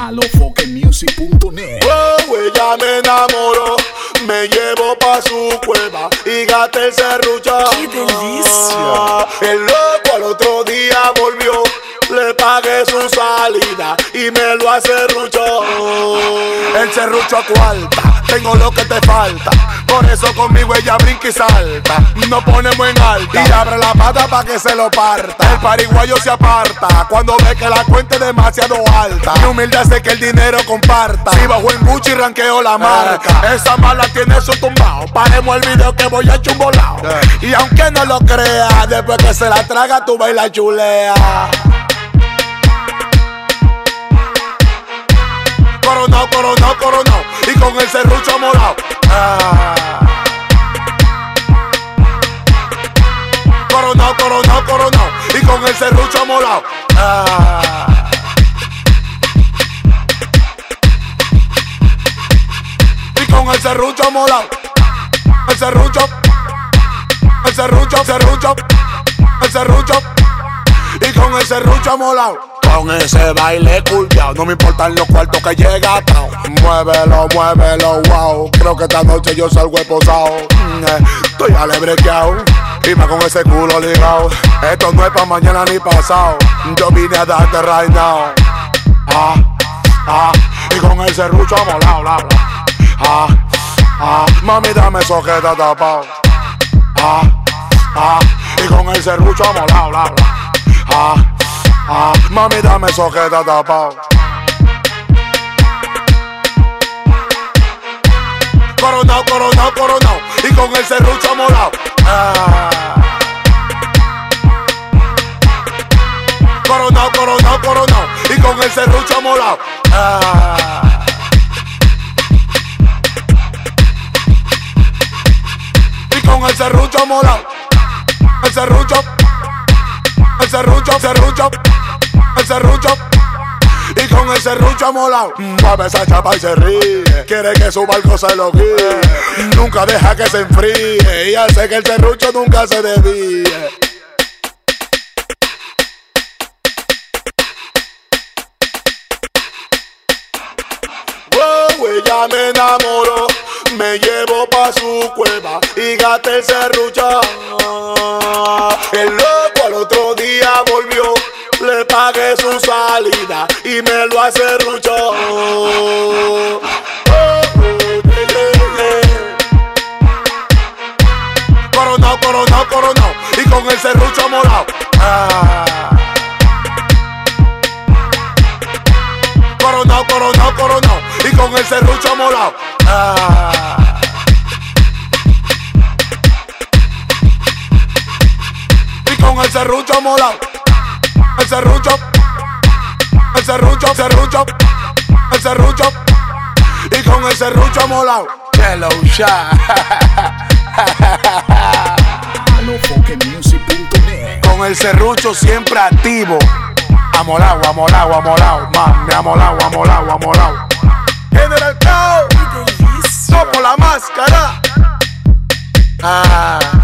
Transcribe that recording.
alofoquemusic.net. Oh, ella me enamoró, me llevó pa' su cueva y gasté el serrucho. ¡Qué delicia! El loco al otro día volvió, le pagué su salida y me lo acerruchó. El serrucho a cuarta, tengo lo que te falta. Por eso conmigo ella brinca y salta. Nos ponemos en alta y abre la pata pa' que se lo parta. El pariguayo se aparta cuando ve que la cuenta es demasiado alta. Mi humilde hace que el dinero comparta. Si bajo en Gucci ranqueo la marca. Esa mala tiene su tumbao. Paremos el video que voy a echar un volao. Y aunque no lo crea, después que se la traga tú baila chulea. Coronao, coronao, coronao, y con el serrucho morao. Coronao, coronao, coronao, y con el serrucho morao. Y con el serrucho morao. El serrucho, el serrucho, serrucho, el serrucho. Y con el serrucho molao. Con ese baile curviao, no me importan los cuartos que llega atao. Muévelo, muévelo, wow. Creo que esta noche yo salgo esposado. Estoy alebrequeado y más con ese culo ligado. Esto no es pa' mañana ni pasado. Yo vine a darte right now. Y con el serrucho molao, la, mami dame eso que está tapado. Y con el serrucho molao, la, mami dame eso que está tapado. Coronao, coronao, coronao, y con el serrucho molao. Coronao, coronao, coronao, y con el serrucho molao. Y con el serrucho molao. El serrucho, el serrucho, serrucho, el serrucho. Y con el serrucho molao. Mueve esa chapa y se ríe. Quiere que su barco se lo guíe. Nunca deja que se enfríe. Y hace que el serrucho nunca se desvíe. Oh, ella me enamoró, me llevó pa' su cueva y gasté el serrucho. El loco al otro día volvió, le pagué su salida y me lo acerruchó. Coronao, coronao, coronao, y con el serrucho molao. Coronao, coronao, coronao, y con el serrucho molao. Y con el serrucho molao. El serrucho, el serrucho, serrucho, el serrucho. Y con el serrucho molao. Hello, shot. alofoquemusic.net. Con el serrucho siempre activo. Amolao, amolao, amolao. Mami, amolao, amolao, amolao. General Cao. ¡Qué delicia! Toco la máscara.